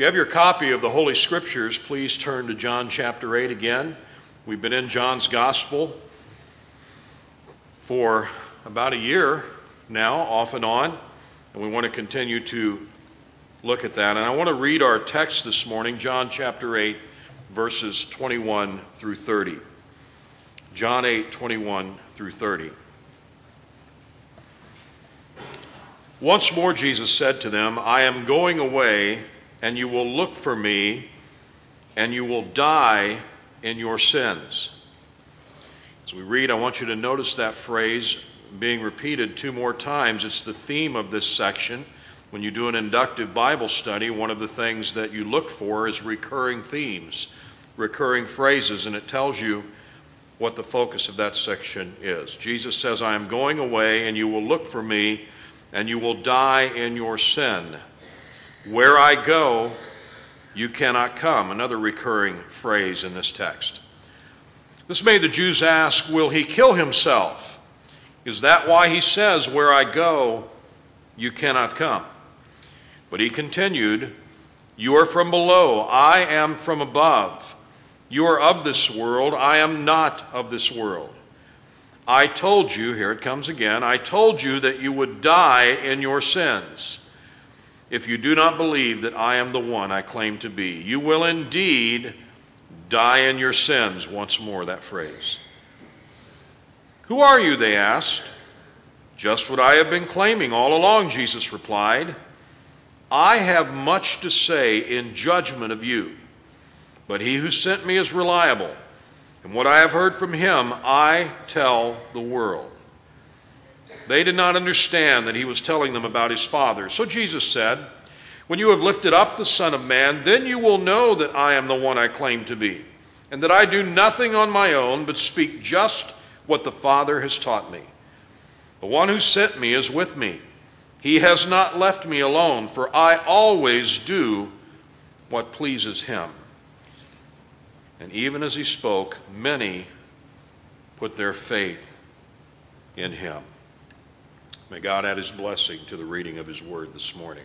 you have your copy of the Holy Scriptures, please turn to John chapter 8 again. We've been in John's Gospel for about a year now, off and on, and we want to continue to look at that. And I want to read our text this morning, John chapter 8, verses 21 through 30. John 8, 21 through 30. Once more Jesus said to them, I am going away, and you will look for me, and you will die in your sins. As we read, I want you to notice that phrase being repeated 2 more times. It's the theme of this section. When you do an inductive Bible study, one of the things that you look for is recurring themes, recurring phrases, and it tells you what the focus of that section is. Jesus says, I am going away, and you will look for me, and you will die in your sin. Where I go, you cannot come. Another recurring phrase in this text. This made the Jews ask, will he kill himself? Is that why he says, where I go, you cannot come? But he continued, you are from below, I am from above. You are of this world, I am not of this world. I told you, here it comes again, I told you that you would die in your sins. If you do not believe that I am the one I claim to be, you will indeed die in your sins. Once more, that phrase. Who are you, they asked. Just what I have been claiming all along, Jesus replied. I have much to say in judgment of you, but he who sent me is reliable, and what I have heard from him I tell the world. They did not understand that he was telling them about his Father. So Jesus said, when you have lifted up the Son of Man, then you will know that I am the one I claim to be, and that I do nothing on my own, but speak just what the Father has taught me. The one who sent me is with me. He has not left me alone, for I always do what pleases him. And even as he spoke, many put their faith in him. May God add his blessing to the reading of his word this morning.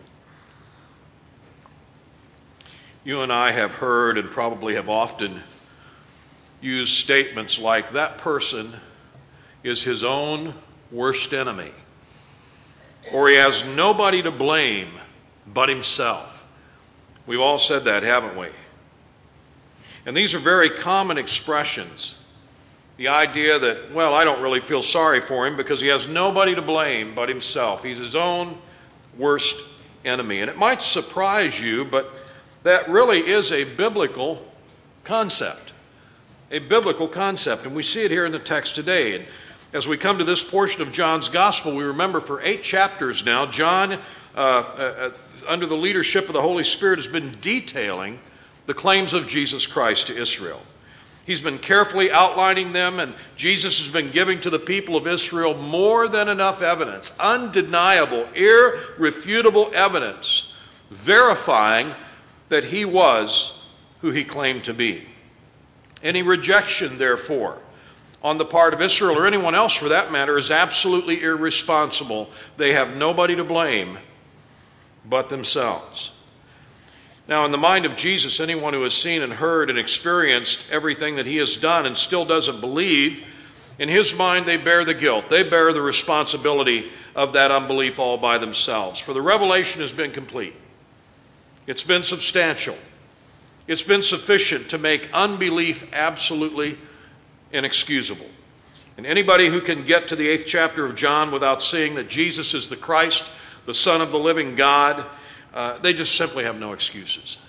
You and I have heard and probably have often used statements like, that person is his own worst enemy, or he has nobody to blame but himself. We've all said that, haven't we? And these are very common expressions. The idea that, well, I don't really feel sorry for him because he has nobody to blame but himself. He's his own worst enemy. And it might surprise you, but that really is a biblical concept. A biblical concept. And we see it here in the text today. And as we come to this portion of John's Gospel, we remember for 8 chapters now, John, under the leadership of the Holy Spirit, has been detailing the claims of Jesus Christ to Israel. He's been carefully outlining them, and Jesus has been giving to the people of Israel more than enough evidence, undeniable, irrefutable evidence, verifying that he was who he claimed to be. Any rejection, therefore, on the part of Israel, or anyone else for that matter, is absolutely irresponsible. They have nobody to blame but themselves. Now, in the mind of Jesus, anyone who has seen and heard and experienced everything that he has done and still doesn't believe, in his mind they bear the guilt. They bear the responsibility of that unbelief all by themselves. For the revelation has been complete. It's been substantial. It's been sufficient to make unbelief absolutely inexcusable. And anybody who can get to the 8th chapter of John without seeing that Jesus is the Christ, the Son of the living God, they just simply have no excuses.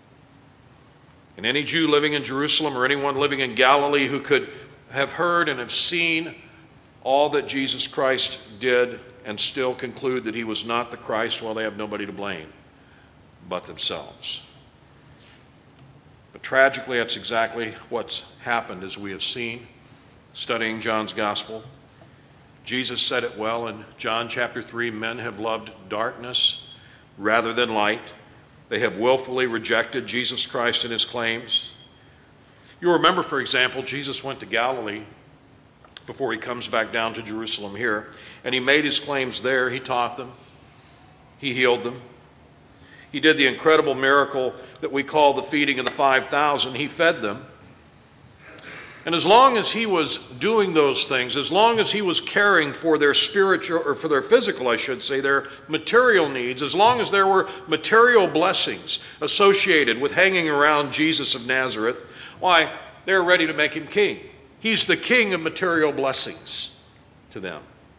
And any Jew living in Jerusalem or anyone living in Galilee who could have heard and have seen all that Jesus Christ did and still conclude that he was not the Christ, well, they have nobody to blame but themselves. But tragically, that's exactly what's happened, as we have seen studying John's Gospel. Jesus said it well in John chapter 3, men have loved darkness rather than light. They have willfully rejected Jesus Christ and his claims. You'll remember, for example, Jesus went to Galilee before he comes back down to Jerusalem here, and he made his claims there. He taught them. He healed them. He did the incredible miracle that we call the feeding of the 5,000. He fed them. And as long as he was doing those things, as long as he was caring for their spiritual, or for their physical, I should say, their material needs, as long as there were material blessings associated with hanging around Jesus of Nazareth, why, they're ready to make him king. He's the king of material blessings to them.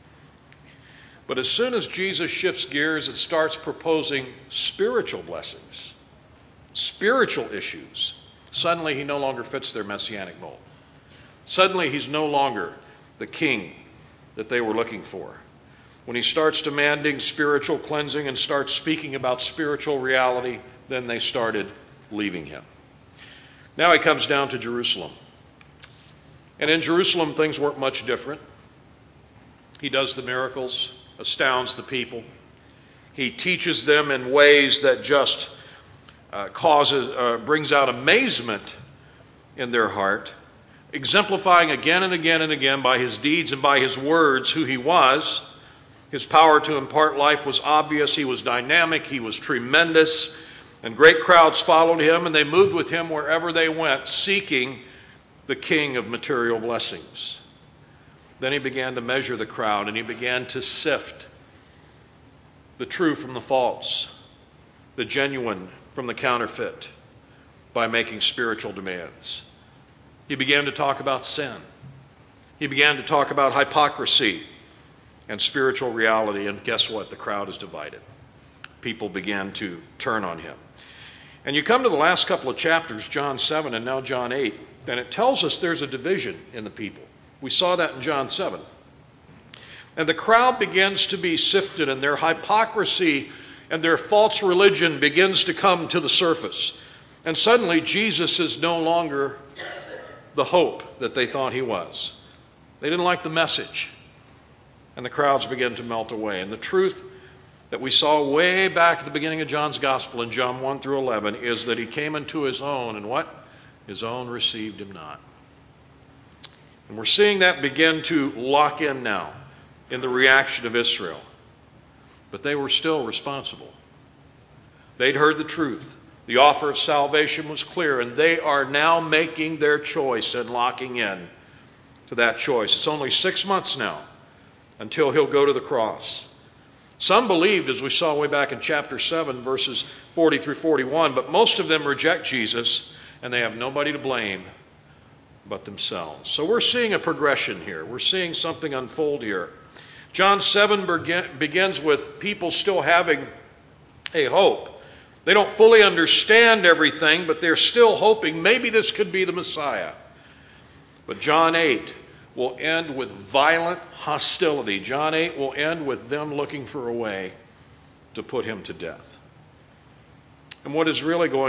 But as soon as Jesus shifts gears and starts proposing spiritual blessings, spiritual issues, suddenly he no longer fits their messianic mold. Suddenly he's no longer the king that they were looking for. When he starts demanding spiritual cleansing and starts speaking about spiritual reality, then they started leaving him. Now he comes down to Jerusalem. And in Jerusalem, things weren't much different. He does the miracles, astounds the people. He teaches them in ways that just brings out amazement in their heart, exemplifying again and again and again by his deeds and by his words who he was. His power to impart life was obvious. He was dynamic. He was tremendous. And great crowds followed him, and they moved with him wherever they went, seeking the king of material blessings. Then he began to measure the crowd, and he began to sift the true from the false, the genuine from the counterfeit, by making spiritual demands. He began to talk about sin. He began to talk about hypocrisy and spiritual reality, and guess what? The crowd is divided. People began to turn on him. And you come to the last couple of chapters, John 7 and now John 8, and it tells us there's a division in the people. We saw that in John 7. And the crowd begins to be sifted, and their hypocrisy and their false religion begins to come to the surface. And suddenly Jesus is no longer the hope that they thought he was. They didn't like the message. And the crowds began to melt away. And the truth that we saw way back at the beginning of John's gospel in John 1 through 11 is that he came into his own, and what? His own received him not. And we're seeing that begin to lock in now in the reaction of Israel. But they were still responsible. They'd heard the truth. The offer of salvation was clear, and they are now making their choice and locking in to that choice. It's only 6 months now until he'll go to the cross. Some believed, as we saw way back in chapter 7, verses 40 through 41, but most of them reject Jesus, and they have nobody to blame but themselves. So we're seeing a progression here. We're seeing something unfold here. John 7 begins with people still having a hope. They don't fully understand everything, but they're still hoping maybe this could be the Messiah. But John 8 will end with violent hostility. John 8 will end with them looking for a way to put him to death. And what is really going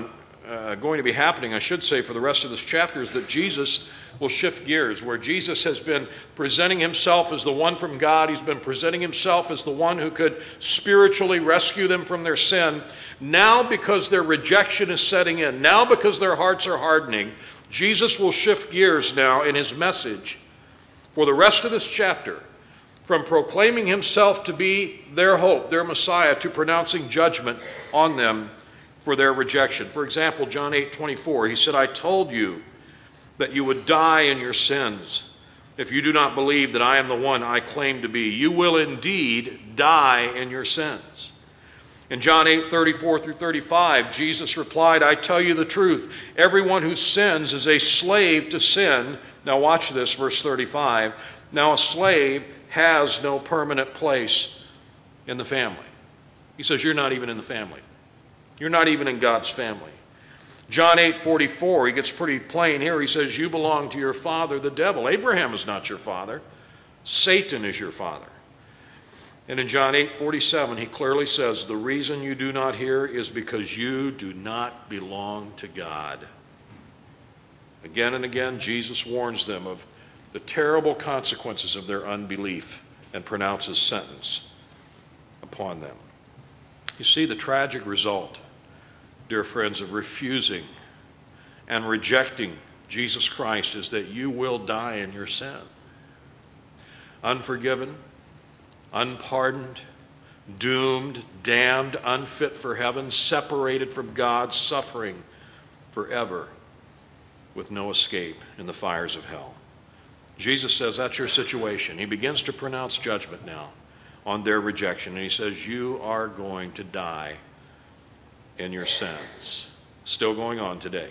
to be happening, I should say, for the rest of this chapter is that Jesus will shift gears. Where Jesus has been presenting himself as the one from God, he's been presenting himself as the one who could spiritually rescue them from their sin. Now, because their rejection is setting in, now because their hearts are hardening, Jesus will shift gears now in his message for the rest of this chapter, from proclaiming himself to be their hope, their Messiah, to pronouncing judgment on them for their rejection. For example, John 8:24, he said, I told you that you would die in your sins if you do not believe that I am the one I claim to be. You will indeed die in your sins. In John 8:34 through 35, Jesus replied, I tell you the truth. Everyone who sins is a slave to sin. Now watch this, verse 35. Now a slave has no permanent place in the family. He says, you're not even in the family. You're not even in God's family. John 8:44, he gets pretty plain here. He says, you belong to your father, the devil. Abraham is not your father. Satan is your father. And in John 8:47, he clearly says, the reason you do not hear is because you do not belong to God. Again and again, Jesus warns them of the terrible consequences of their unbelief and pronounces sentence upon them. You see, the tragic result, dear friends, of refusing and rejecting Jesus Christ is that you will die in your sin. Unforgiven, unpardoned, doomed, damned, unfit for heaven, separated from God, suffering forever with no escape in the fires of hell. Jesus says that's your situation. He begins to pronounce judgment now on their rejection, and he says, you are going to die in your sins. Still going on today.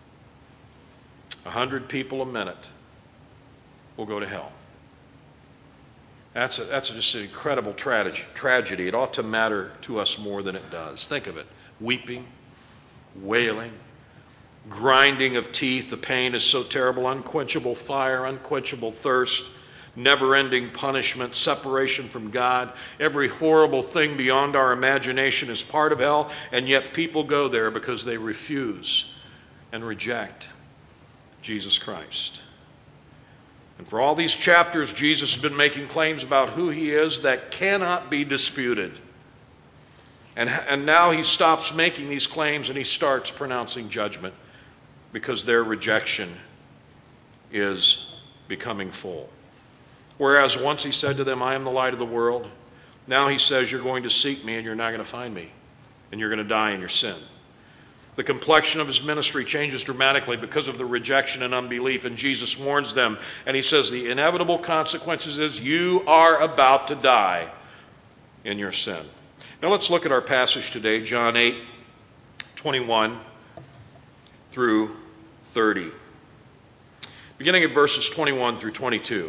100 people a minute will go to hell. That's just an incredible tragedy. It ought to matter to us more than it does. Think of it. Weeping, wailing, grinding of teeth. The pain is so terrible. Unquenchable fire, unquenchable thirst, never-ending punishment, separation from God. Every horrible thing beyond our imagination is part of hell, and yet people go there because they refuse and reject Jesus Christ. And for all these chapters, Jesus has been making claims about who he is that cannot be disputed. And now he stops making these claims and he starts pronouncing judgment because their rejection is becoming full. Whereas once he said to them, I am the light of the world, now he says, you're going to seek me and you're not going to find me, and you're going to die in your sin. The complexion of his ministry changes dramatically because of the rejection and unbelief, and Jesus warns them, and he says the inevitable consequences is you are about to die in your sin. Now let's look at our passage today, John 8:21 through 30. Beginning at verses 21 through 22.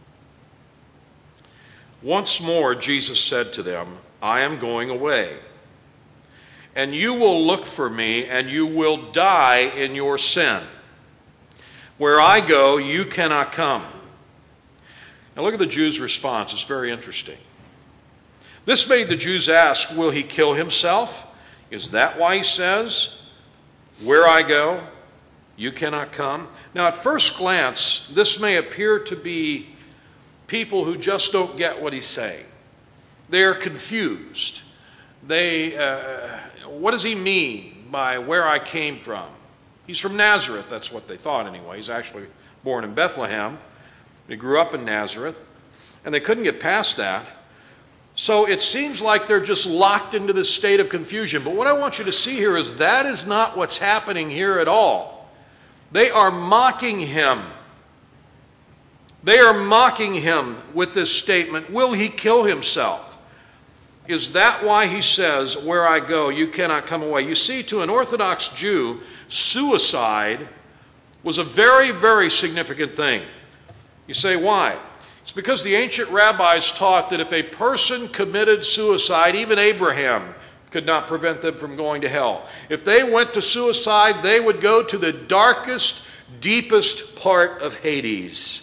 Once more Jesus said to them, I am going away, and you will look for me, and you will die in your sin. Where I go, you cannot come. Now look at the Jews' response. It's very interesting. This made the Jews ask, will he kill himself? Is that why he says, where I go, you cannot come? Now at first glance, this may appear to be people who just don't get what he's saying. They're confused. What does he mean by where I came from? He's from Nazareth. That's what they thought anyway. He's actually born in Bethlehem. He grew up in Nazareth. And they couldn't get past that. So it seems like they're just locked into this state of confusion. But what I want you to see here is that is not what's happening here at all. They are mocking him. They are mocking him with this statement, will he kill himself? Is that why he says, where I go, you cannot come away? You see, to an Orthodox Jew, suicide was a very, very significant thing. You say, why? It's because the ancient rabbis taught that if a person committed suicide, even Abraham could not prevent them from going to hell. If they went to suicide, they would go to the darkest, deepest part of Hades.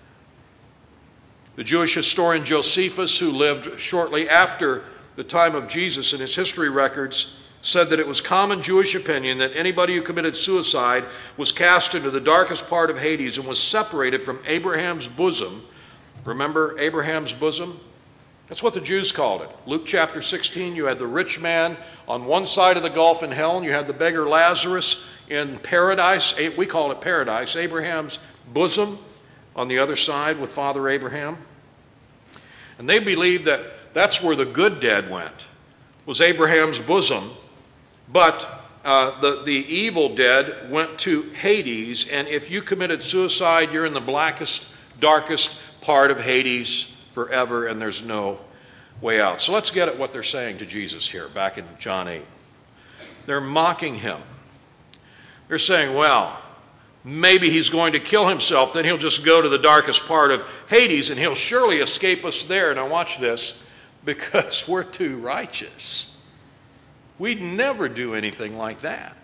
The Jewish historian Josephus, who lived shortly after the time of Jesus in his history records, said that it was common Jewish opinion that anybody who committed suicide was cast into the darkest part of Hades and was separated from Abraham's bosom. Remember Abraham's bosom? That's what the Jews called it. Luke chapter 16, you had the rich man on one side of the gulf in hell, and you had the beggar Lazarus in paradise. We call it paradise. Abraham's bosom on the other side with Father Abraham. And they believed that that's where the good dead went, was Abraham's bosom. But the evil dead went to Hades, and if you committed suicide, you're in the blackest, darkest part of Hades forever, and there's no way out. So let's get at what they're saying to Jesus here, back in John 8. They're mocking him. They're saying, well, maybe he's going to kill himself, then he'll just go to the darkest part of Hades, and he'll surely escape us there. Now watch this, because we're too righteous. We'd never do anything like that.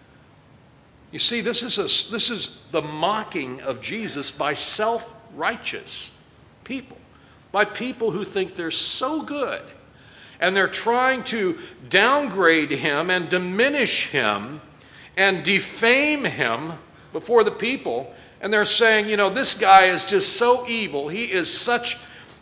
You see, this is the mocking of Jesus by self-righteous people, by people who think they're so good, and they're trying to downgrade him and diminish him and defame him before the people, and they're saying, you know, this guy is just so evil. He is such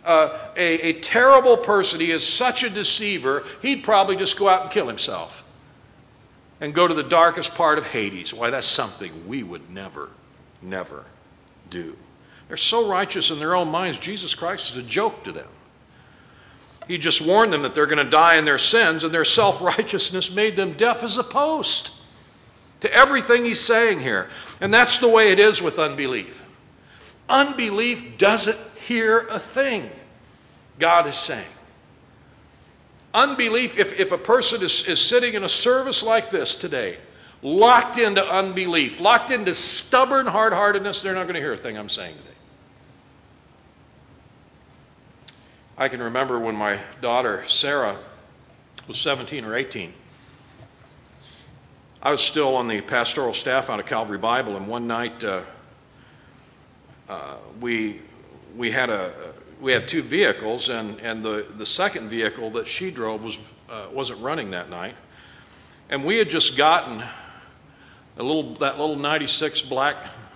a terrible person. He is such a deceiver. He'd probably just go out and kill himself and go to the darkest part of Hades. Why, that's something we would never, never do. They're so righteous in their own minds, Jesus Christ is a joke to them. He just warned them that they're going to die in their sins, and their self-righteousness made them deaf as a post to everything he's saying here. And that's the way it is with unbelief. Unbelief doesn't hear a thing God is saying. Unbelief, if a person is sitting in a service like this today, locked into unbelief, locked into stubborn hard-heartedness, they're not going to hear a thing I'm saying today. I can remember when my daughter, Sarah, was 17 or 18. I was still on the pastoral staff out of Calvary Bible, and one night we had two vehicles, and the second vehicle that she drove wasn't running that night. And we had just gotten that little 96 black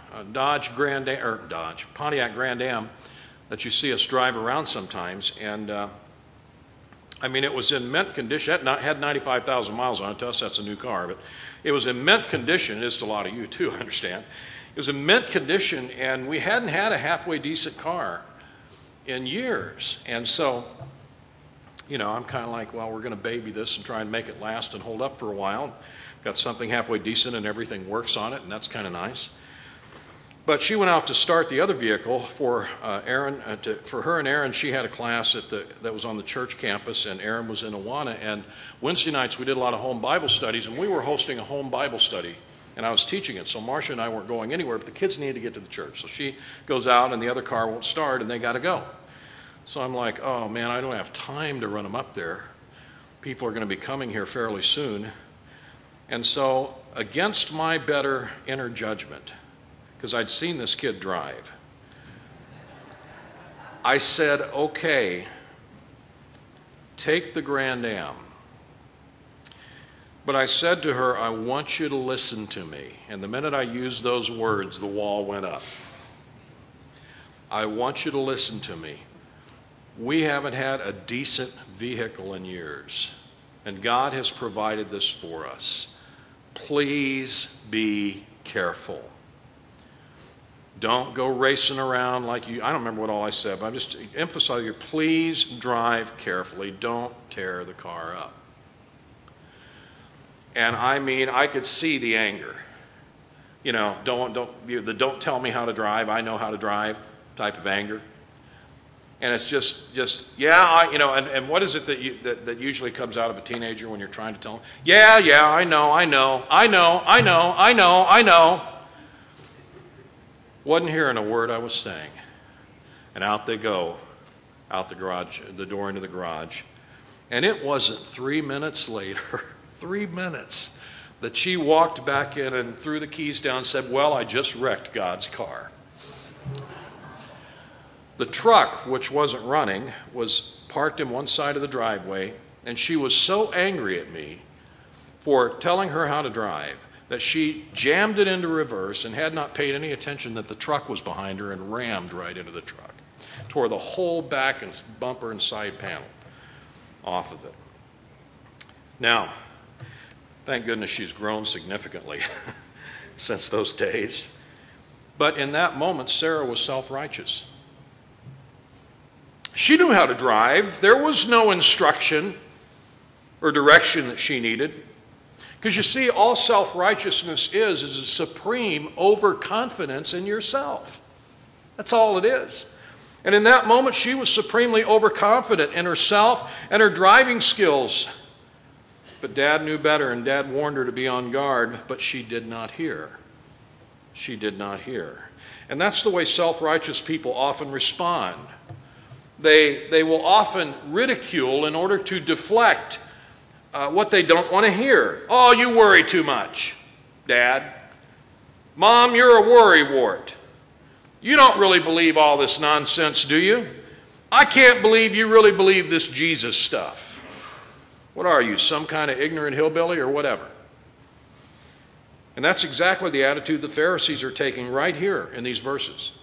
Pontiac Grand Am that you see us drive around sometimes. And I mean, it was in mint condition. It had 95,000 miles on it. To us, that's a new car, but it was in mint condition. It is to a lot of you too, I understand. It was in mint condition, and we hadn't had a halfway decent car in years. And so, you know, I'm kind of like, well, we're going to baby this and try and make it last and hold up for a while. Got something halfway decent and everything works on it, and that's kind of nice. But she went out to start the other vehicle for Aaron. For her and Aaron, she had a class that was on the church campus, and Aaron was in Awana. And Wednesday nights we did a lot of home Bible studies, and we were hosting a home Bible study, and I was teaching it. So Marcia and I weren't going anywhere, but the kids needed to get to the church. So she goes out, and the other car won't start, and they got to go. So I'm like, oh man, I don't have time to run them up there. People are going to be coming here fairly soon. And so, against my better inner judgment, because I'd seen this kid drive, I said, okay, take the Grand Am. But I said to her, I want you to listen to me. And the minute I used those words, the wall went up. I want you to listen to me. We haven't had a decent vehicle in years, and God has provided this for us. Please be careful. Don't go racing around like you. I don't remember what all I said, but I'm just emphasizing here. Please drive carefully. Don't tear the car up. And I mean, I could see the anger. You know, don't tell me how to drive. I know how to drive type of anger. And it's just yeah, and what is it that usually comes out of a teenager when you're trying to tell them? Yeah, I know. Wasn't hearing a word I was saying. And out they go, out the garage, the door into the garage. And it wasn't 3 minutes later, 3 minutes, that she walked back in and threw the keys down and said, well, I just wrecked God's car. The truck, which wasn't running, was parked in one side of the driveway, and she was so angry at me for telling her how to drive that she jammed it into reverse and had not paid any attention that the truck was behind her and rammed right into the truck. Tore the whole back and bumper and side panel off of it. Now, thank goodness she's grown significantly since those days. But in that moment, Sarah was self-righteous. She knew how to drive. There was no instruction or direction that she needed. Because you see, all self-righteousness is a supreme overconfidence in yourself. That's all it is. And in that moment, she was supremely overconfident in herself and her driving skills. But Dad knew better, and Dad warned her to be on guard, but she did not hear. She did not hear. And that's the way self-righteous people often respond. They will often ridicule in order to deflect what they don't want to hear. Oh, you worry too much, Dad. Mom, you're a worrywart. You don't really believe all this nonsense, do you? I can't believe you really believe this Jesus stuff. What are you, some kind of ignorant hillbilly or whatever? And that's exactly the attitude the Pharisees are taking right here in these verses.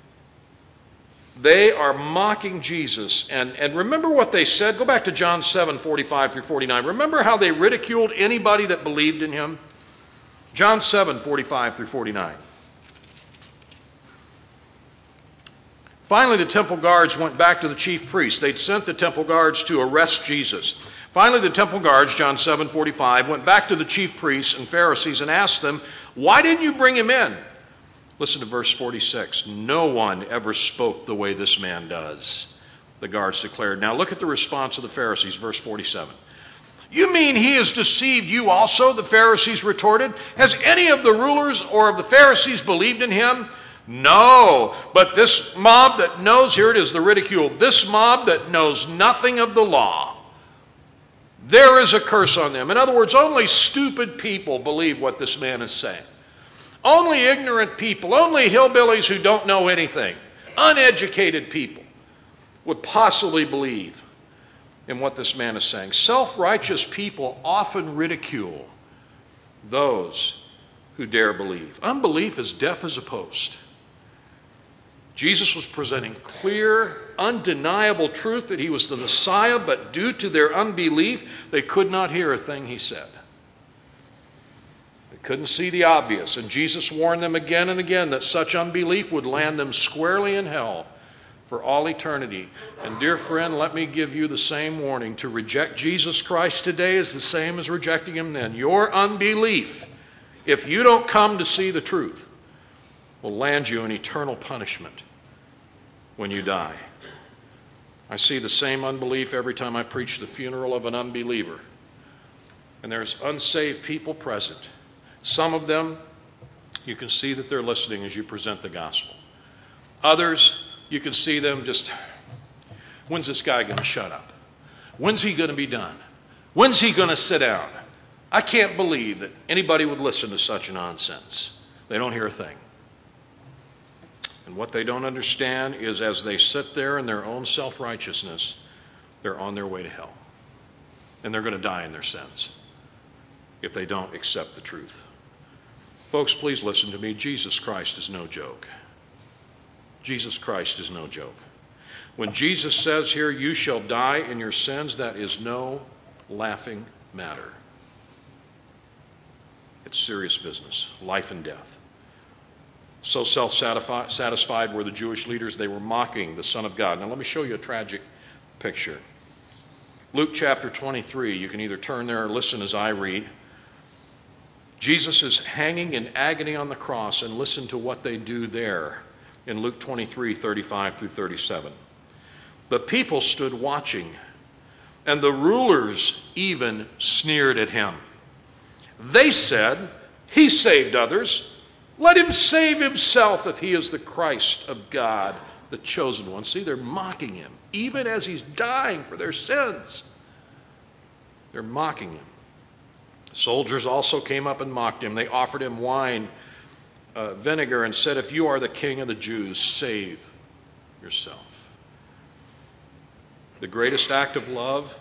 They are mocking Jesus. And remember what they said? Go back to John 7:45 through 49. Remember how they ridiculed anybody that believed in him? John 7:45 through 49. Finally, the temple guards went back to the chief priests. They'd sent the temple guards to arrest Jesus. Finally, the temple guards, John 7:45, went back to the chief priests and Pharisees and asked them, "Why didn't you bring him in?" Listen to verse 46. "No one ever spoke the way this man does," the guards declared. Now look at the response of the Pharisees, verse 47. "You mean he has deceived you also?" the Pharisees retorted. "Has any of the rulers or of the Pharisees believed in him?" "No, but this mob that knows," here it is, the ridicule, "this mob that knows nothing of the law, there is a curse on them." In other words, only stupid people believe what this man is saying. Only ignorant people, only hillbillies who don't know anything, uneducated people would possibly believe in what this man is saying. Self-righteous people often ridicule those who dare believe. Unbelief is deaf as a post. Jesus was presenting clear, undeniable truth that he was the Messiah, but due to their unbelief, they could not hear a thing he said. They couldn't see the obvious, and Jesus warned them again and again that such unbelief would land them squarely in hell for all eternity. And dear friend, let me give you the same warning. To reject Jesus Christ today is the same as rejecting him then. Your unbelief, if you don't come to see the truth, will land you in eternal punishment when you die. I see the same unbelief every time I preach the funeral of an unbeliever. And there's unsaved people present. Some of them, you can see that they're listening as you present the gospel. Others, you can see them just, when's this guy going to shut up? When's he going to be done? When's he going to sit down? I can't believe that anybody would listen to such nonsense. They don't hear a thing. And what they don't understand is as they sit there in their own self-righteousness, they're on their way to hell. And they're going to die in their sins if they don't accept the truth. Folks, please listen to me. Jesus Christ is no joke. Jesus Christ is no joke. When Jesus says here, "You shall die in your sins," that is no laughing matter. It's serious business, life and death. So self-satisfied were the Jewish leaders, they were mocking the Son of God. Now let me show you a tragic picture. Luke chapter 23, you can either turn there or listen as I read. Jesus is hanging in agony on the cross, and listen to what they do there in Luke 23, 35 through 37. "The people stood watching, and the rulers even sneered at him. They said, 'He saved others. Let him save himself if he is the Christ of God, the chosen one.'" See, they're mocking him. Even as he's dying for their sins, they're mocking him. Soldiers also came up and mocked him. They offered him wine, vinegar, and said, "If you are the king of the Jews, save yourself." The greatest act of love,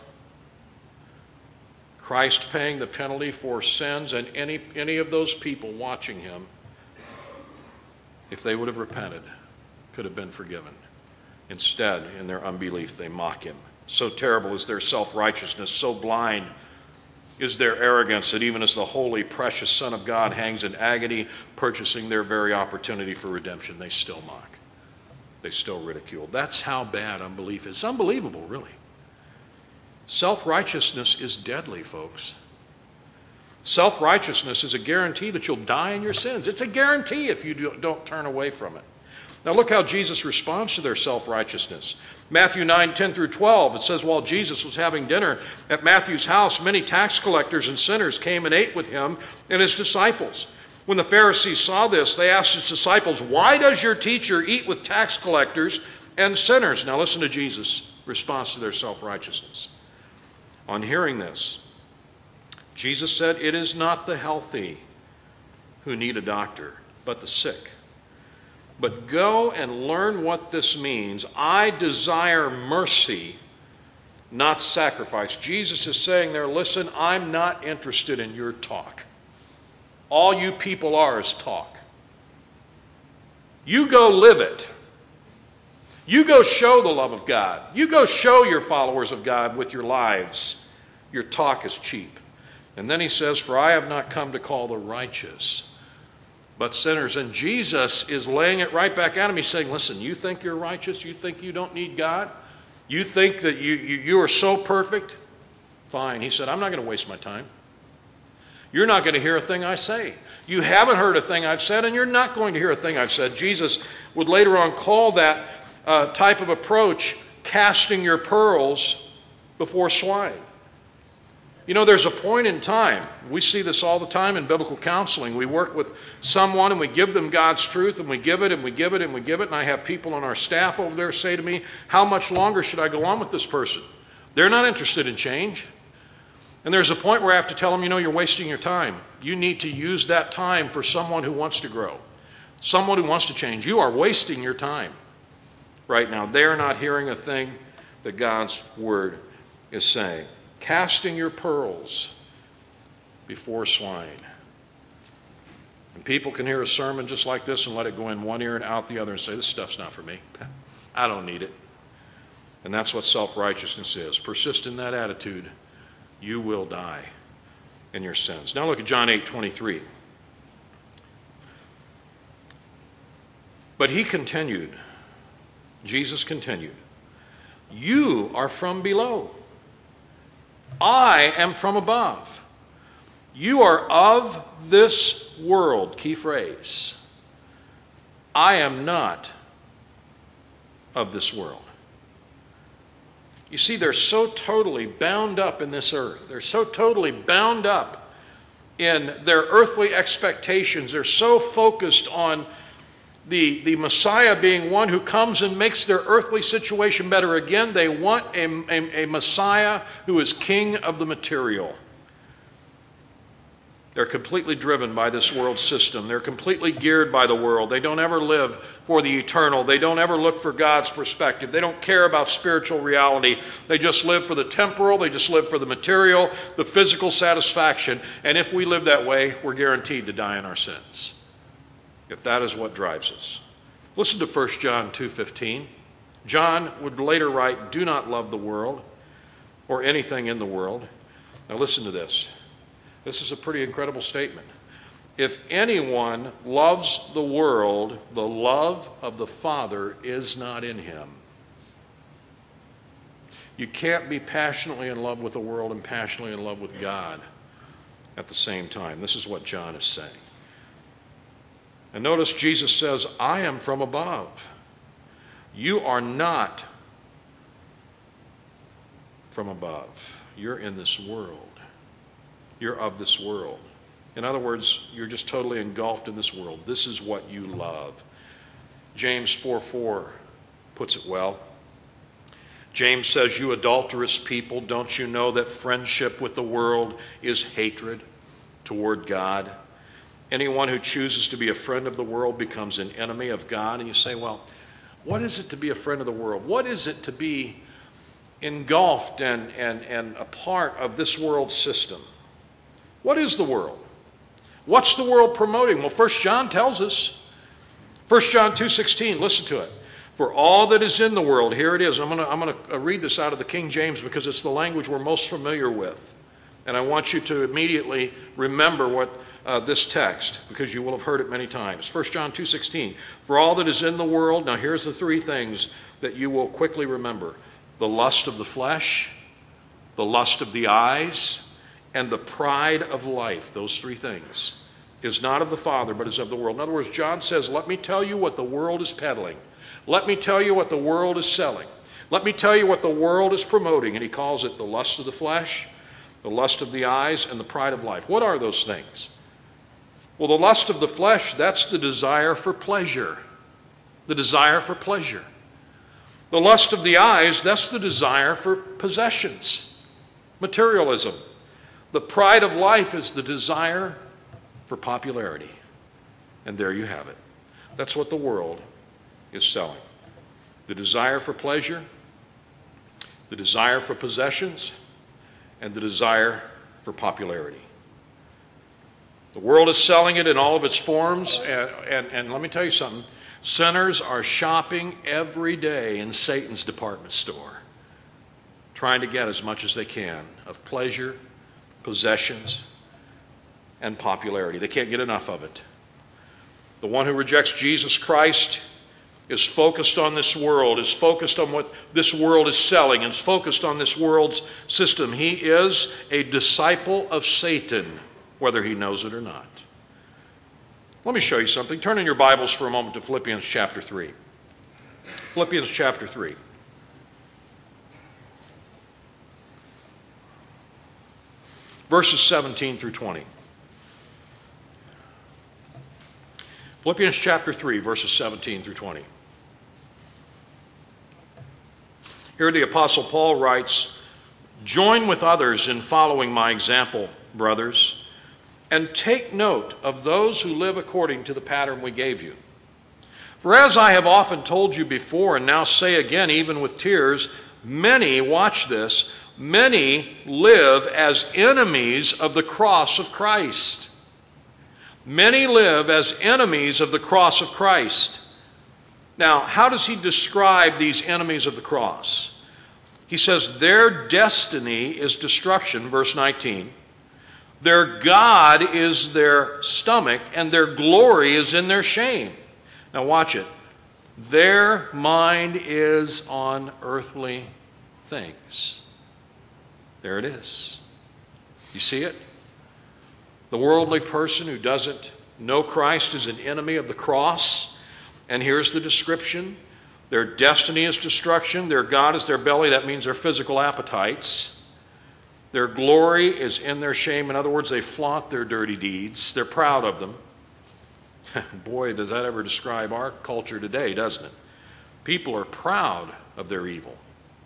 Christ paying the penalty for sins, and any of those people watching him, if they would have repented, could have been forgiven. Instead, in their unbelief, they mock him. So terrible is their self-righteousness, so blind is their arrogance, that even as the holy, precious Son of God hangs in agony, purchasing their very opportunity for redemption, they still mock. They still ridicule. That's how bad unbelief is. It's unbelievable, really. Self-righteousness is deadly, folks. Self-righteousness is a guarantee that you'll die in your sins. It's a guarantee if you don't turn away from it. Now look how Jesus responds to their self-righteousness. Matthew 9, 10 through 12, it says, while Jesus was having dinner at Matthew's house, many tax collectors and sinners came and ate with him and his disciples. When the Pharisees saw this, they asked his disciples, "Why does your teacher eat with tax collectors and sinners?" Now listen to Jesus' response to their self-righteousness. On hearing this, Jesus said, "It is not the healthy who need a doctor, but the sick. But go and learn what this means. I desire mercy, not sacrifice." Jesus is saying there, listen, I'm not interested in your talk. All you people are is talk. You go live it. You go show the love of God. You go show your followers of God with your lives. Your talk is cheap. And then he says, "For I have not come to call the righteous, but sinners. And Jesus is laying it right back at him. He's saying, listen, you think you're righteous? You think you don't need God? You think that you are so perfect? Fine. He said, I'm not going to waste my time. You're not going to hear a thing I say. You haven't heard a thing I've said, and you're not going to hear a thing I've said. Jesus would later on call that type of approach casting your pearls before swine. You know, there's a point in time. We see this all the time in biblical counseling. We work with someone and we give them God's truth, and we give it and we give it and we give it. And I have people on our staff over there say to me, how much longer should I go on with this person? They're not interested in change. And there's a point where I have to tell them, you know, you're wasting your time. You need to use that time for someone who wants to grow, someone who wants to change. You are wasting your time right now. They're not hearing a thing that God's word is saying. Casting your pearls before swine. And people can hear a sermon just like this and let it go in one ear and out the other and say, this stuff's not for me. I don't need it. And that's what self-righteousness is. Persist in that attitude. You will die in your sins. Now look at John 8:23. But he continued, Jesus continued, you are from below. I am from above. You are of this world. Key phrase. I am not of this world. You see, they're so totally bound up in this earth. They're so totally bound up in their earthly expectations. They're so focused on the Messiah being one who comes and makes their earthly situation better again. They want a Messiah who is king of the material. They're completely driven by this world system. They're completely geared by the world. They don't ever live for the eternal. They don't ever look for God's perspective. They don't care about spiritual reality. They just live for the temporal. They just live for the material, the physical satisfaction. And if we live that way, we're guaranteed to die in our sins, if that is what drives us. Listen to 1 John 2:15. John would later write, do not love the world or anything in the world. Now listen to this. This is a pretty incredible statement. If anyone loves the world, the love of the Father is not in him. You can't be passionately in love with the world and passionately in love with God at the same time. This is what John is saying. And notice Jesus says, I am from above. You are not from above. You're in this world. You're of this world. In other words, you're just totally engulfed in this world. This is what you love. James 4:4 puts it well. James says, you adulterous people, don't you know that friendship with the world is hatred toward God? Anyone who chooses to be a friend of the world becomes an enemy of God. And you say, well, what is it to be a friend of the world? What is it to be engulfed and a part of this world system? What is the world? What's the world promoting? Well, 1 John tells us. 1 John 2:16, listen to it. For all that is in the world, here it is. I'm going to read this out of the King James because it's the language we're most familiar with. And I want you to immediately remember what this text, because you will have heard it many times. 1 John 2:16, for all that is in the world, now here's the three things that you will quickly remember. The lust of the flesh, the lust of the eyes, and the pride of life. Those three things is not of the Father, but is of the world. In other words, John says, let me tell you what the world is peddling. Let me tell you what the world is selling. Let me tell you what the world is promoting. And he calls it the lust of the flesh, the lust of the eyes, and the pride of life. What are those things? Well, the lust of the flesh, that's the desire for pleasure. The desire for pleasure. The lust of the eyes, that's the desire for possessions, materialism. The pride of life is the desire for popularity. And there you have it. That's what the world is selling. The desire for pleasure, the desire for possessions, and the desire for popularity. The world is selling it in all of its forms. And let me tell you something. Sinners are shopping every day in Satan's department store, trying to get as much as they can of pleasure, possessions, and popularity. They can't get enough of it. The one who rejects Jesus Christ is focused on this world, is focused on what this world is selling, is focused on this world's system. He is a disciple of Satan, whether he knows it or not. Let me show you something. Turn in your Bibles for a moment to Philippians chapter 3. Philippians chapter 3. Verses 17 through 20. Philippians chapter 3, verses 17 through 20. Here the Apostle Paul writes, "Join with others in following my example, brothers, and take note of those who live according to the pattern we gave you. For as I have often told you before, and now say again, even with tears, many," watch this, "many live as enemies of the cross of Christ." Many live as enemies of the cross of Christ. Now, how does he describe these enemies of the cross? He says their destiny is destruction, verse 19. Their God is their stomach, and their glory is in their shame. Now watch it. Their mind is on earthly things. There it is. You see it? The worldly person who doesn't know Christ is an enemy of the cross. And here's the description. Their destiny is destruction. Their God is their belly. That means their physical appetites. Their glory is in their shame. In other words, they flaunt their dirty deeds. They're proud of them. Boy, does that ever describe our culture today, doesn't it? People are proud of their evil.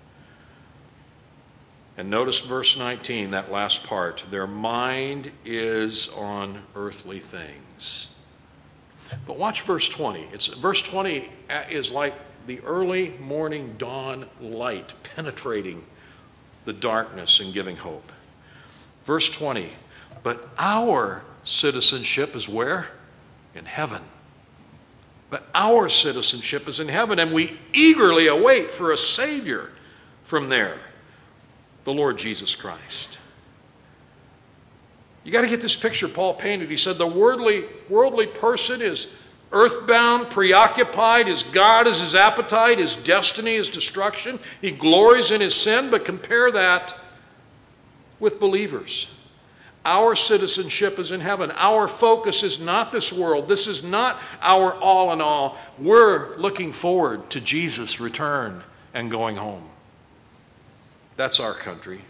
And notice verse 19, that last part. Their mind is on earthly things. But watch verse 20. Verse 20 is like the early morning dawn light penetrating the darkness and giving hope. Verse 20, but our citizenship is where? In heaven. But our citizenship is in heaven, and we eagerly await for a Savior from there, the Lord Jesus Christ. You got to get this picture Paul painted. He said the worldly person is earthbound, preoccupied. His God is his appetite. His destiny is destruction. He glories in his sin. But compare that with believers. Our citizenship is in heaven. Our focus is not this world. This is not our all in all. We're looking forward to Jesus' return and going home. That's our country.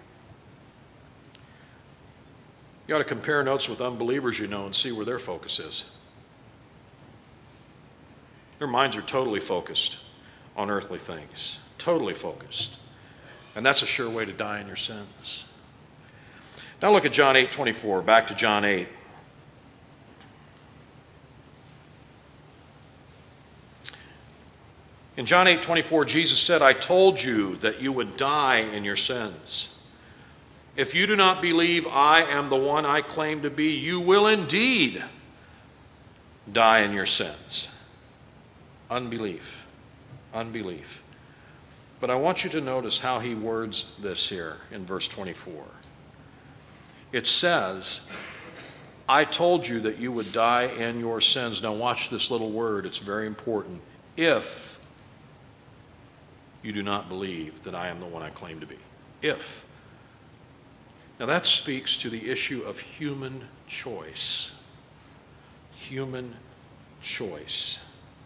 You ought to compare notes with unbelievers you know and see where their focus is. Their minds are totally focused on earthly things. Totally focused. And that's a sure way to die in your sins. Now look at John 8:24. Back to John 8. In John 8:24, Jesus said, I told you that you would die in your sins. If you do not believe I am the one I claim to be, you will indeed die in your sins. Unbelief. Unbelief. But I want you to notice how he words this here in verse 24. It says, I told you that you would die in your sins. Now watch this little word. It's very important. If you do not believe that I am the one I claim to be. If. Now that speaks to the issue of human choice. Human choice.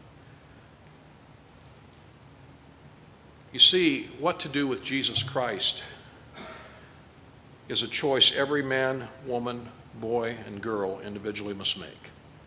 You see, what to do with Jesus Christ is a choice every man, woman, boy, and girl individually must make.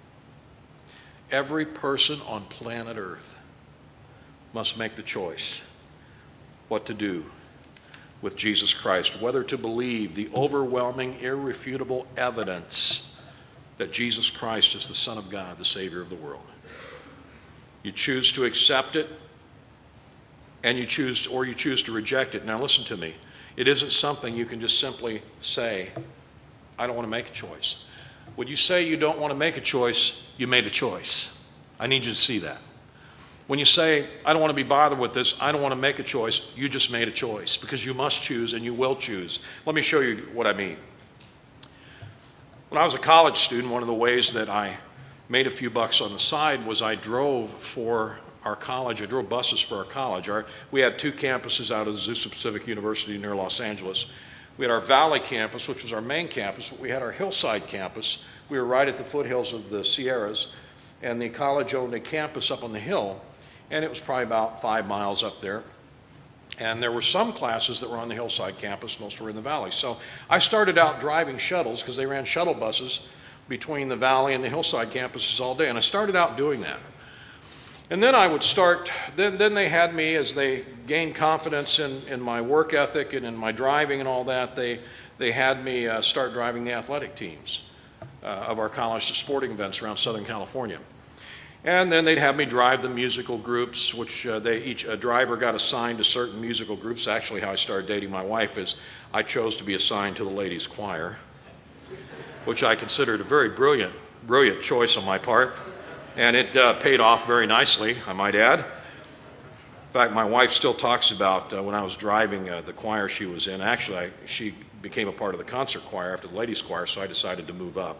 Every person on planet Earth must make the choice what to do with Jesus Christ, whether to believe the overwhelming, irrefutable evidence that Jesus Christ is the Son of God, the Savior of the world. You choose to accept it, and you choose to reject it. Now listen to me. It isn't something you can just simply say, I don't want to make a choice. When you say you don't want to make a choice, you made a choice. I need you to see that. When you say, I don't want to be bothered with this, I don't want to make a choice, you just made a choice because you must choose and you will choose. Let me show you what I mean. When I was a college student, one of the ways that I made a few bucks on the side was I drove for our college. I drove buses for our college. We had two campuses out of Azusa Pacific University near Los Angeles. We had our Valley campus, which was our main campus, but we had our Hillside campus. We were right at the foothills of the Sierras, and the college owned a campus up on the hill, and it was probably about 5 miles up there. And there were some classes that were on the Hillside campus, most were in the Valley. So I started out driving shuttles because they ran shuttle buses between the Valley and the Hillside campuses all day, and I started out doing that. And then I would start, then they had me, as they gained confidence in my work ethic and in my driving and all that, they had me start driving the athletic teams of our college to sporting events around Southern California. And then they'd have me drive the musical groups, which each driver got assigned to certain musical groups. Actually, how I started dating my wife is I chose to be assigned to the ladies' choir, which I considered a very brilliant choice on my part. And it paid off very nicely, I might add. In fact, my wife still talks about when I was driving the choir she was in. Actually, she became a part of the concert choir after the ladies' choir, so I decided to move up.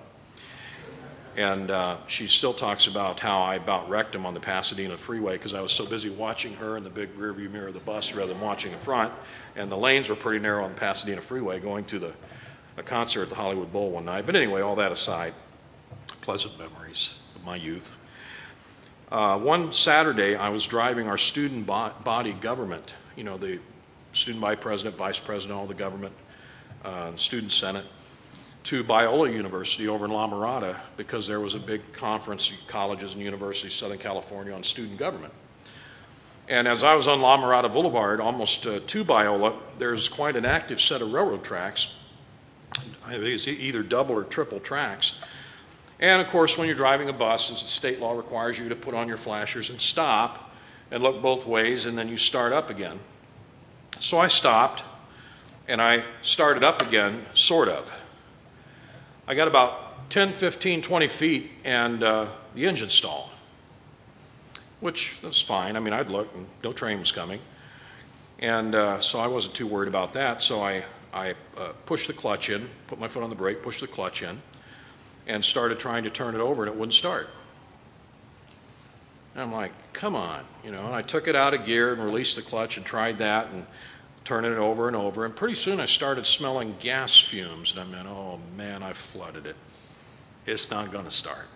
And she still talks about how I about wrecked him on the Pasadena freeway because I was so busy watching her in the big rearview mirror of the bus rather than watching in front. And the lanes were pretty narrow on the Pasadena freeway going to a concert at the Hollywood Bowl one night. But anyway, all that aside, pleasant memories of my youth. One Saturday, I was driving our student body government, the student body president, vice president, all the government, student senate, to Biola University over in La Mirada because there was a big conference of colleges and universities in Southern California on student government. And as I was on La Mirada Boulevard, almost to Biola, there's quite an active set of railroad tracks. I think it's either double or triple tracks. And of course, when you're driving a bus, as the state law requires you to put on your flashers and stop and look both ways, and then you start up again. So I stopped, and I started up again, sort of. I got about 10, 15, 20 feet, and the engine stalled, which was fine. I mean, I'd looked, and no train was coming. And so I wasn't too worried about that. So I pushed the clutch in, put my foot on the brake, pushed the clutch in, and started trying to turn it over, and it wouldn't start. And I'm like, come on, and I took it out of gear and released the clutch and tried that and turning it over and over, and pretty soon I started smelling gas fumes, and I meant, oh man, I flooded it. It's not going to start.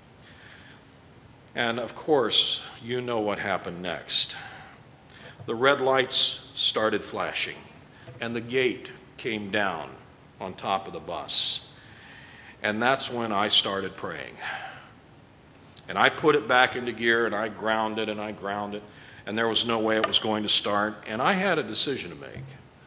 And of course, you know what happened next. The red lights started flashing, and the gate came down on top of the bus. And that's when I started praying. And I put it back into gear, and I ground it, and there was no way it was going to start. And I had a decision to make.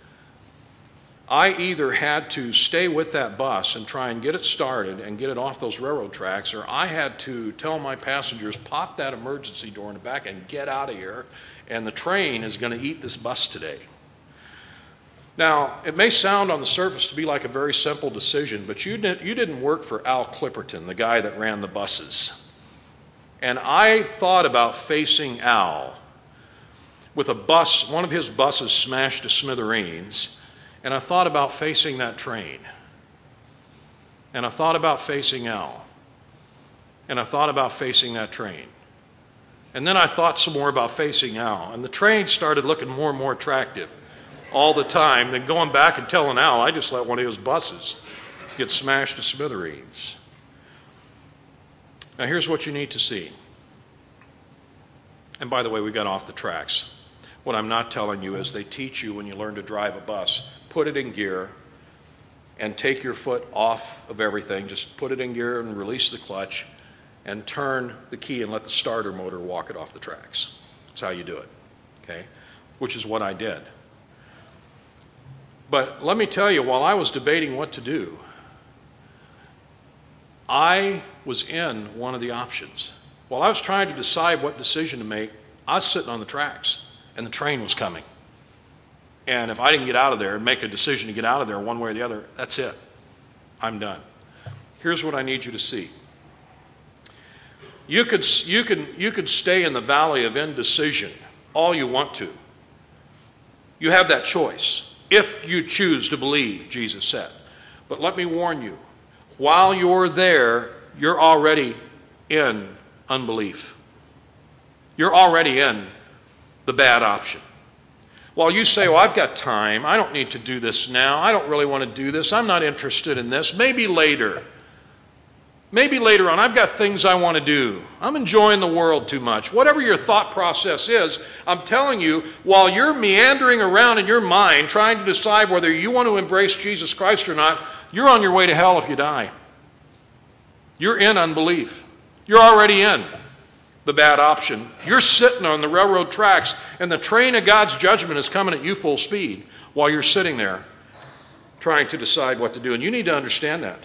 I either had to stay with that bus and try and get it started and get it off those railroad tracks, or I had to tell my passengers, pop that emergency door in the back and get out of here, and the train is going to eat this bus today. Now, it may sound on the surface to be like a very simple decision, but you didn't work for Al Clipperton, the guy that ran the buses. And I thought about facing Al with a bus, one of his buses smashed to smithereens, and I thought about facing that train. And I thought about facing Al. And I thought about facing that train. And then I thought some more about facing Al, and the train started looking more and more attractive all the time, then going back and telling Al, I just let one of his buses get smashed to smithereens. Now here's what you need to see. And by the way, we got off the tracks. What I'm not telling you is they teach you when you learn to drive a bus, put it in gear and take your foot off of everything. Just put it in gear and release the clutch and turn the key and let the starter motor walk it off the tracks. That's how you do it, okay? Which is what I did. But let me tell you, while I was debating what to do, I was in one of the options. While I was trying to decide what decision to make, I was sitting on the tracks, and the train was coming. And if I didn't get out of there and make a decision to get out of there one way or the other, that's it. I'm done. Here's what I need you to see. You could stay in the valley of indecision all you want to. You have that choice. If you choose to believe, Jesus said. But let me warn you, while you're there, you're already in unbelief. You're already in the bad option. While you say, well, I've got time. I don't need to do this now. I don't really want to do this. I'm not interested in this. Maybe later. Maybe later on. I've got things I want to do. I'm enjoying the world too much. Whatever your thought process is, I'm telling you, while you're meandering around in your mind trying to decide whether you want to embrace Jesus Christ or not, you're on your way to hell if you die. You're in unbelief. You're already in the bad option. You're sitting on the railroad tracks, and the train of God's judgment is coming at you full speed while you're sitting there trying to decide what to do. And you need to understand that.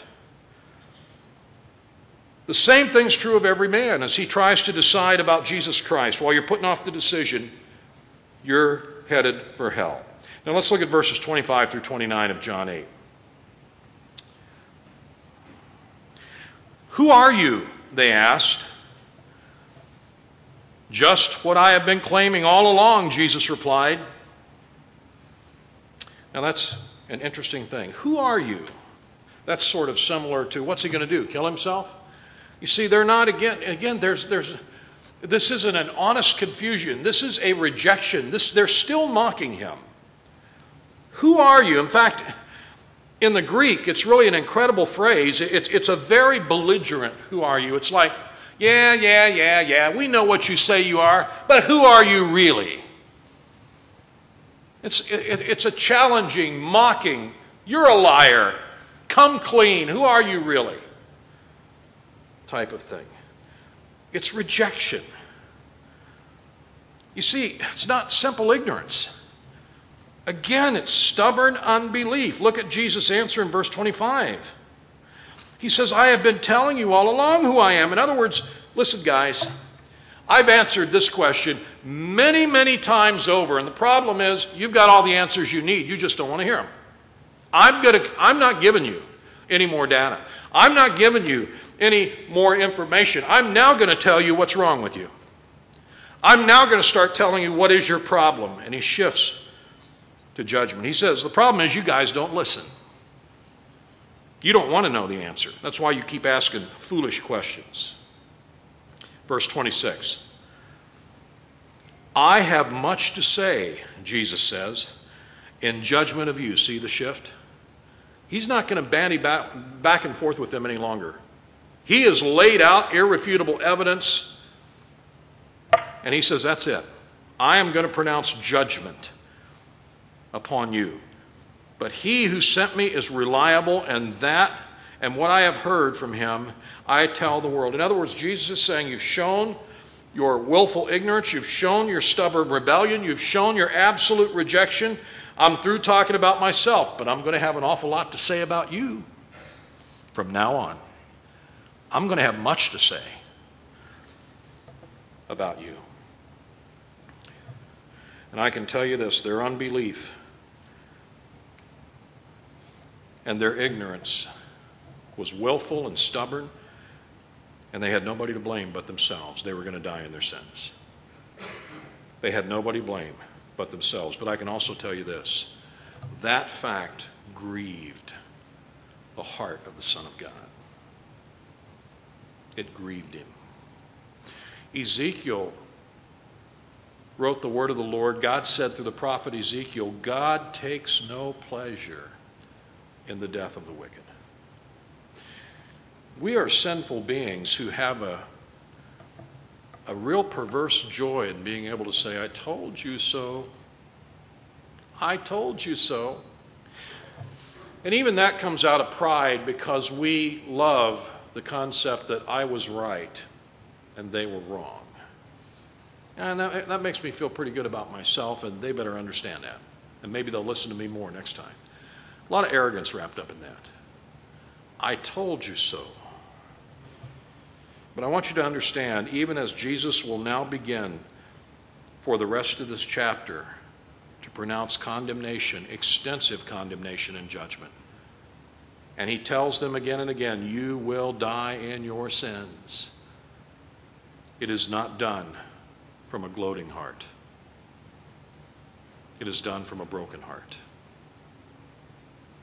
The same thing's true of every man as he tries to decide about Jesus Christ. While you're putting off the decision, you're headed for hell. Now let's look at verses 25 through 29 of John 8. Who are you? They asked. Just what I have been claiming all along, Jesus replied. Now that's an interesting thing. Who are you? That's sort of similar to what's he going to do? Kill himself? You see, they're not, again, this isn't an honest confusion. This is a rejection. They're still mocking him. Who are you? In fact, in the Greek, it's really an incredible phrase. It's a very belligerent, who are you? It's like, yeah, we know what you say you are, but who are you really? It's a challenging, mocking, you're a liar, come clean, who are you really? Type of thing. It's rejection. You see, it's not simple ignorance. Again, it's stubborn unbelief. Look at Jesus' answer in verse 25. He says, I have been telling you all along who I am. In other words, listen, guys, I've answered this question many, many times over, and the problem is you've got all the answers you need. You just don't want to hear them. I'm not giving you any more data. I'm not giving you any more information. I'm now going to tell you what's wrong with you. I'm now going to start telling you what is your problem. And he shifts to judgment. He says, the problem is you guys don't listen. You don't want to know the answer. That's why you keep asking foolish questions. Verse 26. I have much to say, Jesus says, in judgment of you. See the shift? He's not going to bandy back and forth with them any longer. He has laid out irrefutable evidence, and he says, that's it. I am going to pronounce judgment upon you. But he who sent me is reliable, and what I have heard from him, I tell the world. In other words, Jesus is saying, you've shown your willful ignorance, you've shown your stubborn rebellion, you've shown your absolute rejection. I'm through talking about myself, but I'm going to have an awful lot to say about you from now on. I'm going to have much to say about you. And I can tell you this, their unbelief and their ignorance was willful and stubborn, and they had nobody to blame but themselves. They were going to die in their sins. They had nobody to blame but themselves. But I can also tell you this, that fact grieved the heart of the Son of God. It grieved him. Ezekiel wrote the word of the Lord. God said through the prophet Ezekiel, God takes no pleasure in the death of the wicked. We are sinful beings who have a real perverse joy in being able to say, I told you so. I told you so. And even that comes out of pride because we love the concept that I was right and they were wrong. And that makes me feel pretty good about myself, and they better understand that. And maybe they'll listen to me more next time. A lot of arrogance wrapped up in that. I told you so. But I want you to understand, even as Jesus will now begin for the rest of this chapter to pronounce condemnation, extensive condemnation and judgment. And he tells them again and again, you will die in your sins. It is not done from a gloating heart. It is done from a broken heart.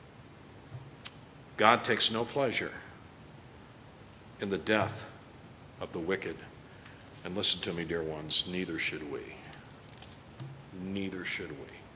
God takes no pleasure in the death of the wicked. And listen to me, dear ones, neither should we. Neither should we.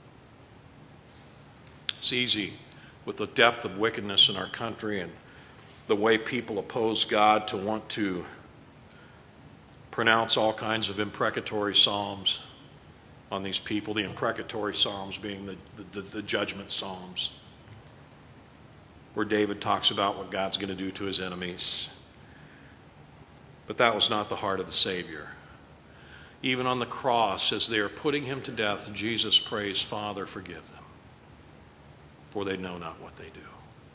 It's easy with the depth of wickedness in our country and the way people oppose God to want to pronounce all kinds of imprecatory psalms on these people, the imprecatory psalms being the judgment psalms, where David talks about what God's going to do to his enemies. But that was not the heart of the Savior. Even on the cross, as they are putting him to death, Jesus prays, Father, forgive them, for they know not what they do.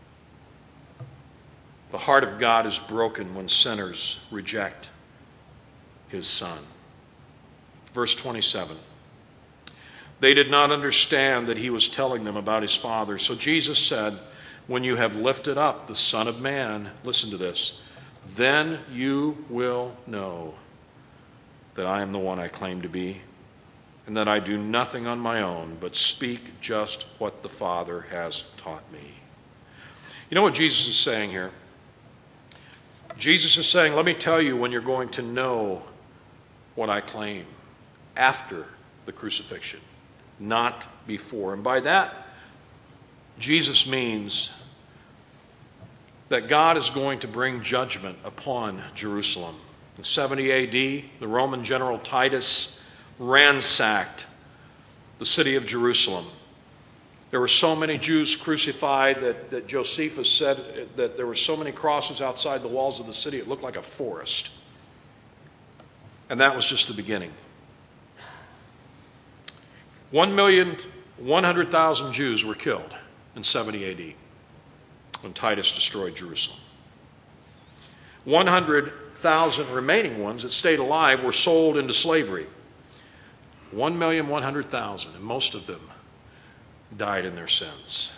The heart of God is broken when sinners reject his Son. Verse 27. They did not understand that he was telling them about his Father. So Jesus said, when you have lifted up the Son of Man, listen to this, then you will know that I am the one I claim to be, and that I do nothing on my own, but speak just what the Father has taught me. You know what Jesus is saying here? Jesus is saying, let me tell you when you're going to know what I claim, after the crucifixion, not before. And by that, Jesus means that God is going to bring judgment upon Jerusalem. In 70 AD, the Roman general Titus ransacked the city of Jerusalem. There were so many Jews crucified that Josephus said that there were so many crosses outside the walls of the city, it looked like a forest. And that was just the beginning. 1,100,000 Jews were killed in 70 AD when Titus destroyed Jerusalem. 100,000 remaining ones that stayed alive were sold into slavery. 1,100,000, and most of them died in their sins.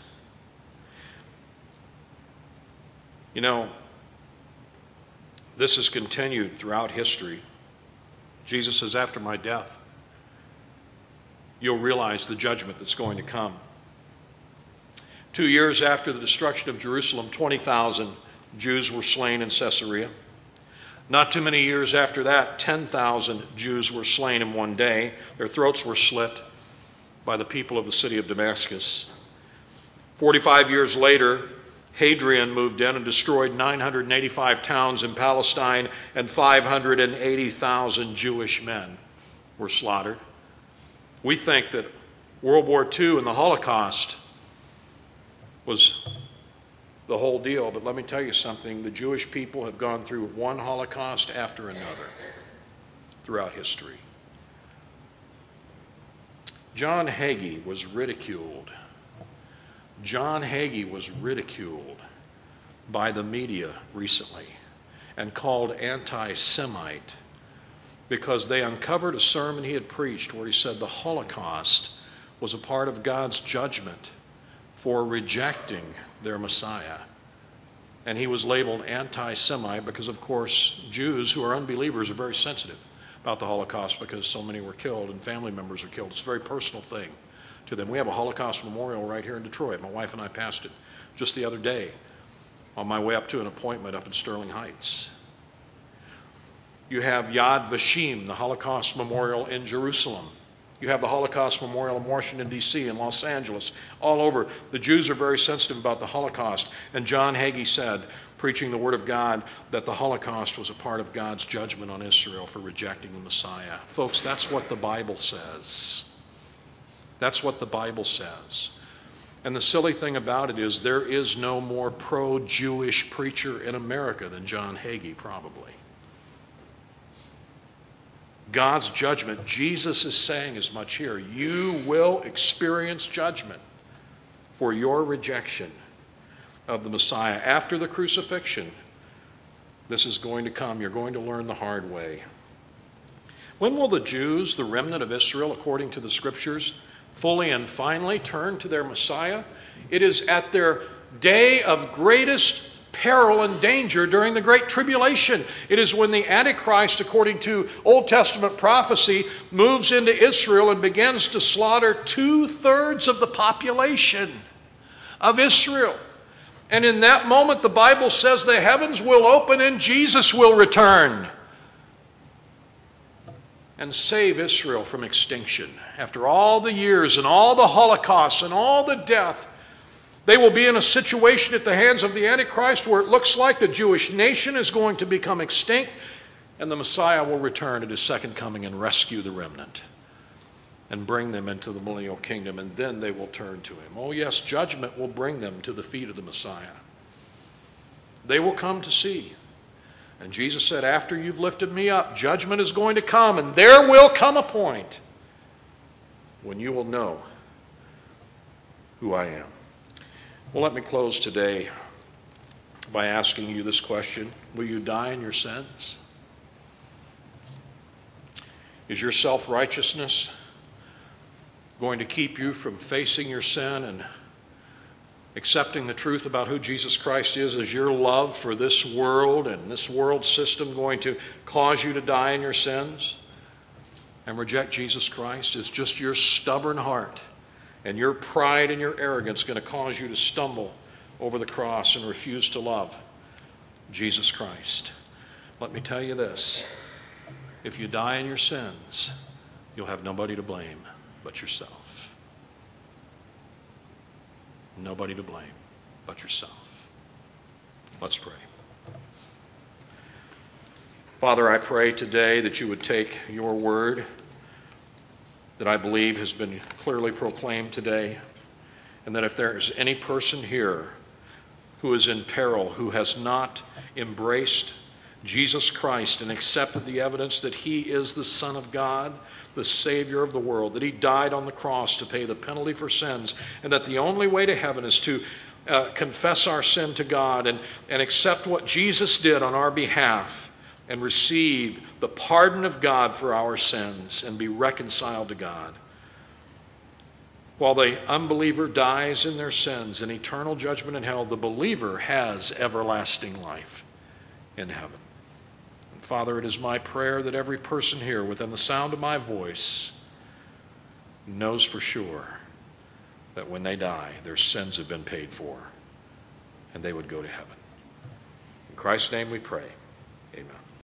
You know, this has continued throughout history. Jesus says, after my death, you'll realize the judgment that's going to come. 2 years after the destruction of Jerusalem, 20,000 Jews were slain in Caesarea. Not too many years after that, 10,000 Jews were slain in one day. Their throats were slit by the people of the city of Damascus. 45 years later, Hadrian moved in and destroyed 985 towns in Palestine, and 580,000 Jewish men were slaughtered. We think that World War II and the Holocaust was the whole deal, but let me tell you something. The Jewish people have gone through one Holocaust after another throughout history. John Hagee was ridiculed. John Hagee was ridiculed by the media recently and called anti-Semite because they uncovered a sermon he had preached where he said the Holocaust was a part of God's judgment for rejecting their Messiah. And he was labeled anti-Semite because, of course, Jews who are unbelievers are very sensitive about the Holocaust because so many were killed and family members were killed. It's a very personal thing to them. We have a Holocaust memorial right here in Detroit. My wife and I passed it just the other day on my way up to an appointment up in Sterling Heights. You have Yad Vashem, the Holocaust memorial in Jerusalem. You have the Holocaust Memorial in Washington, D.C., in Los Angeles, all over. The Jews are very sensitive about the Holocaust. And John Hagee said, preaching the Word of God, that the Holocaust was a part of God's judgment on Israel for rejecting the Messiah. Folks, that's what the Bible says. That's what the Bible says. And the silly thing about it is there is no more pro-Jewish preacher in America than John Hagee, probably. God's judgment, Jesus is saying as much here. You will experience judgment for your rejection of the Messiah. After the crucifixion, this is going to come. You're going to learn the hard way. When will the Jews, the remnant of Israel, according to the Scriptures, fully and finally turn to their Messiah? It is at their day of greatest peril and danger during the Great Tribulation. It is when the Antichrist, according to Old Testament prophecy, moves into Israel and begins to slaughter 2/3 of the population of Israel. And in that moment, the Bible says the heavens will open and Jesus will return and save Israel from extinction. After all the years and all the Holocausts and all the death, they will be in a situation at the hands of the Antichrist where it looks like the Jewish nation is going to become extinct, and the Messiah will return at his second coming and rescue the remnant and bring them into the millennial kingdom, and then they will turn to him. Oh yes, judgment will bring them to the feet of the Messiah. They will come to see. And Jesus said, after you've lifted me up, judgment is going to come, and there will come a point when you will know who I am. Well, let me close today by asking you this question. Will you die in your sins? Is your self-righteousness going to keep you from facing your sin and accepting the truth about who Jesus Christ is? Is your love for this world and this world system going to cause you to die in your sins and reject Jesus Christ? Is just your stubborn heart and your pride and your arrogance going to cause you to stumble over the cross and refuse to love Jesus Christ? Let me tell you this. If you die in your sins, you'll have nobody to blame but yourself. Nobody to blame but yourself. Let's pray. Father, I pray today that you would take your word that I believe has been clearly proclaimed today, and that if there is any person here who is in peril, who has not embraced Jesus Christ and accepted the evidence that he is the Son of God, the Savior of the world, that he died on the cross to pay the penalty for sins, and that the only way to heaven is to confess our sin to God and accept what Jesus did on our behalf and receive the pardon of God for our sins and be reconciled to God. While the unbeliever dies in their sins in eternal judgment in hell, the believer has everlasting life in heaven. And Father, it is my prayer that every person here within the sound of my voice knows for sure that when they die, their sins have been paid for and they would go to heaven. In Christ's name we pray. Amen.